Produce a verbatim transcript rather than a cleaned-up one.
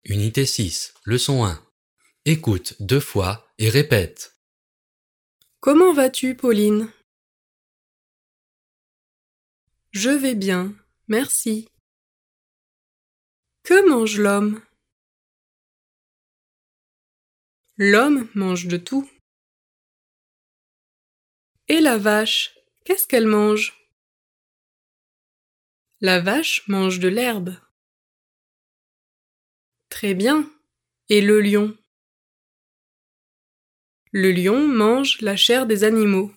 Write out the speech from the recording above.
Unité six, leçon un. Écoute deux fois et répète. Comment vas-tu, Pauline? Je vais bien, merci. Que mange l'homme? L'homme mange de tout. Et la vache, qu'est-ce qu'elle mange? La vache mange de l'herbe. Très bien. Et le lion? Le lion mange la chair des animaux.